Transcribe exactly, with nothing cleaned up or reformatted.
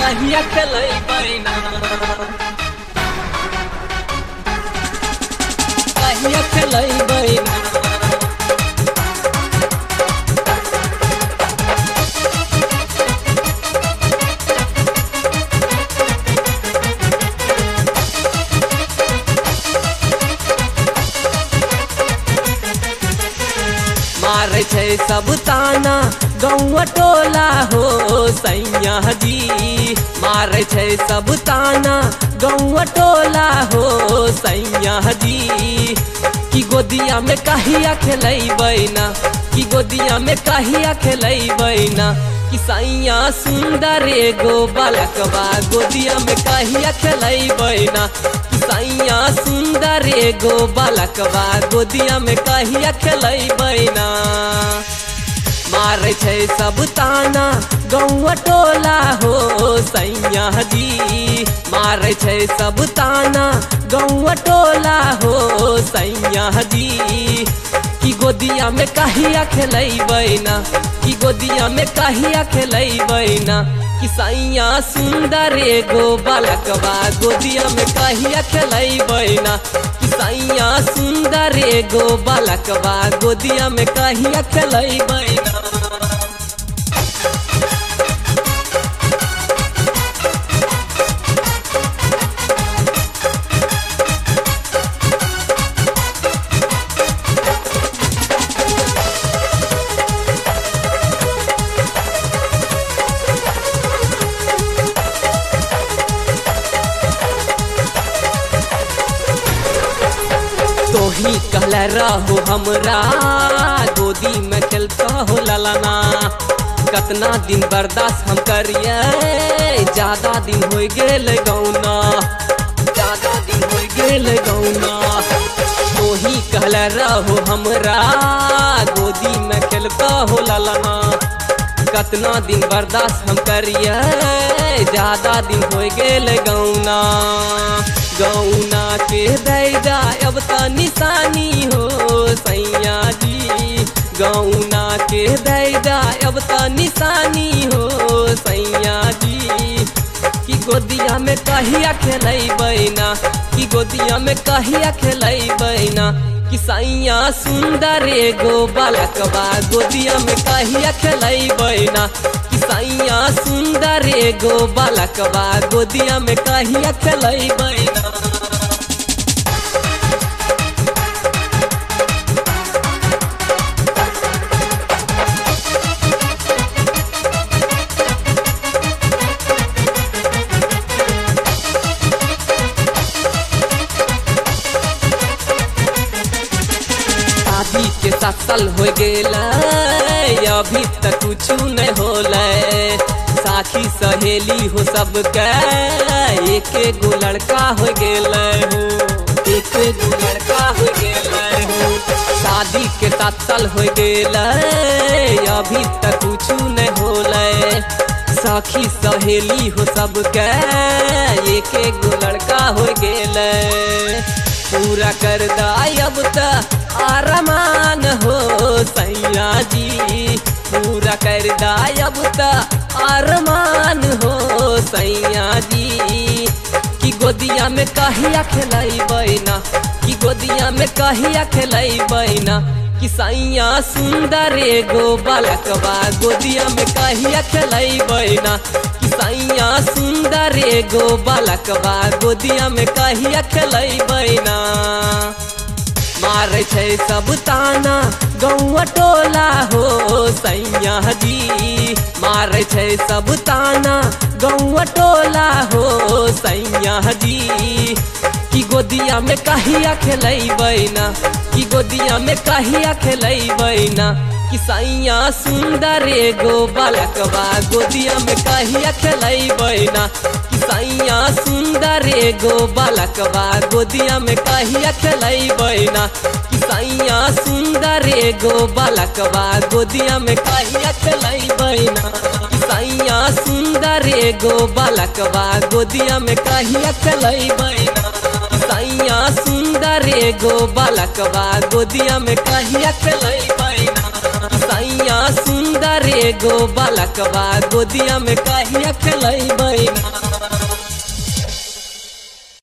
कहिया खेलैबै ना कहिया खेलैबै ना मारे छै सब ताना गौआ टोला हो सैया जी मारे छै सब ताना गौआ टोला हो सैया जी कि गोदिया में कहिया खेलैबै ना कि गोदिया में कहिया खेलैबै ना कि सैया सुंदर एगो बालकवा गोदिया में कहिया खेलैबै ना कि सैया सुंदर एगो बालकवा गोदिया में कहिया खेलैबै ना मारे छै सब ताना गौआ टोला हो सैया जी मारे छै सब ताना गौआ टोला हो सैया जी कि गोदिया में कहिया खेलैबै ना कि गोदिया में कहिया खेलैबै ना कि सैया सुंदर एगो बालकवा गोदिया में कहिया खेलैबै ना कि सैया सुंदर एगो बालकवा गोदिया में कहिया खेलैबै ना तोही कहले रहो हमरा गोदी में खेलता हो ललना कतना दिन बर्दाश्त हम करिए ज्यादा दिन हो गेल गौना ज्यादा दिन हो गेल गौना तोही कहले रहो हमरा गोदी में खेलता हो ललना कतना दिन बर्दाश्त हम करिए ज्यादा दिन हो गेल गौना गौना के दैदा अब त निशानी हो सैया जी गौना के दैदा अब त निशानी हो सैया जी कि गोदिया में कहिया खेलैबै ना कि गोदिया में कहिया खेलैबै ना कि सैया सुंदर एगो बालकवा गोदिया में कहिया खेलैबै ना कि सैया सुंदर एगो बालकवा गोदिया में कहिया खेलैबै ना शादी के सात साल हो गेला अभी तक कुछ नहीं होले साथी सहेली हो सबके एक गो लड़का हो गेले हो एक गो लड़का हो गेले हो शादी के सात साल हो गेला अभी तक कुछ नहीं होले साखी सहेली हो सबके एक गो लड़का हो गेले पूरा कर दायब त आरमान हो सैया जी पूरा कर दायब त आरमान हो सैया जी कि गोदिया में कहिया खेलैबै ना कि गोदिया में कहिया खेलैबै ना कि सैया सुंदर एगो बालकवा गोदिया में कहिया खेलैबै ना कि सैया सुंदर एगो बालकवा गोदिया में कहिया खेलैबै ना मारे छै सब ताना गौआ टोला हो सैया जी मारे छै सब ताना गौआ टोला हो सैया जी कि गोदिया में कहिया खेलैबै ना कि गोदिया में कहिया खेलैबै ना कि सैया सुंदर एगो बालकवा गोदिया में कहिया खेलैबै ना कि सैया सुंदर एगो बालकवा गोदिया में कहिया खेलैबै ना कि सैया सुंदर एगो बालकवा गोदिया में कहिया खेलैबै ना कि सैया सुंदर एगो बालकवा गोदिया में कहिया खेलैबै ना कि सैया सुंदर एगो बालकवा गोदिया में कहिया खेलैबै ना कि सैया सुंदर चारे गो बालकबा गोदिया में कहिया खेलैबै